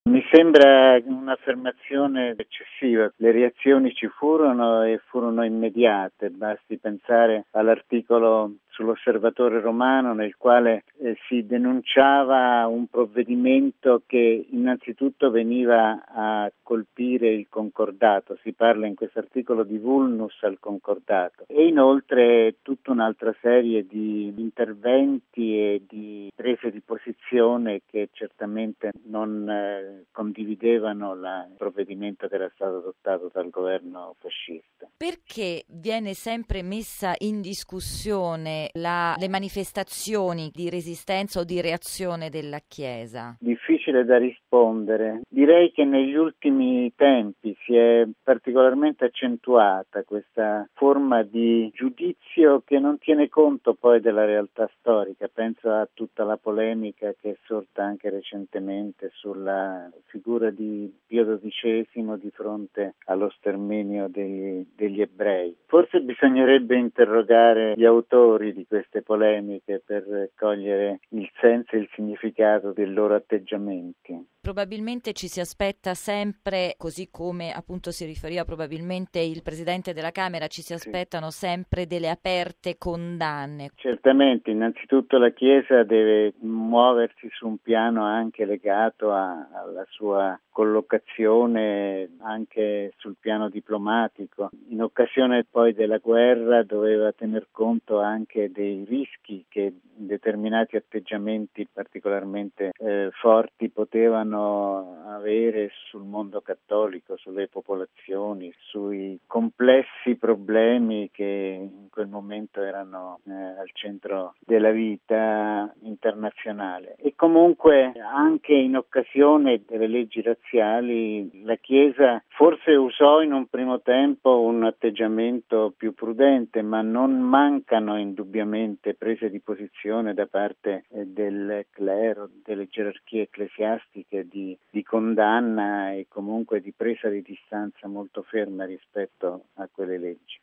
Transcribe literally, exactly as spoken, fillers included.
Mi sembra un'affermazione eccessiva. Le reazioni ci furono e furono immediate, basti pensare all'articolo sull'Osservatore Romano nel quale eh, si denunciava un provvedimento che innanzitutto veniva a colpire il concordato, si parla in questo articolo di vulnus al concordato e inoltre tutta un'altra serie di interventi e di prese di posizione che certamente non eh, condividevano la, il provvedimento che era stato adottato dal governo fascista. Perché viene sempre messa in discussione la, le manifestazioni di resistenza o di reazione della Chiesa? Difficile da rispondere. Direi che negli ultimi tempi si è particolarmente accentuata questa forma di giudizio che non tiene conto poi della realtà storica. Penso a tutta la polemica che è sorta anche recentemente sulla figura di Pio dodicesimo di fronte allo sterminio degli, degli ebrei. Forse bisognerebbe interrogare gli autori di queste polemiche per cogliere il senso e il significato dei loro atteggiamenti. Probabilmente ci si aspetta sempre, così come appunto si riferiva probabilmente il Presidente della Camera, ci si aspettano sì. sempre delle aperte condanne. Certamente, innanzitutto la Chiesa deve muoversi su un piano anche legato a, alla sua collocazione anche sul piano diplomatico. In occasione poi della guerra doveva tener conto anche dei rischi che determinati atteggiamenti particolarmente eh, forti potevano avere sul mondo cattolico, sulle popolazioni, sui complessi problemi che in quel momento erano eh, al centro della vita internazionale. E comunque anche in occasione delle leggi razziali la Chiesa forse usò in un primo tempo un atteggiamento più prudente, ma non mancano indubbiamente prese di posizione da parte eh, del clero, delle gerarchie ecclesiastiche di, di condanna e comunque di presa di distanza molto ferma rispetto a quelle leggi.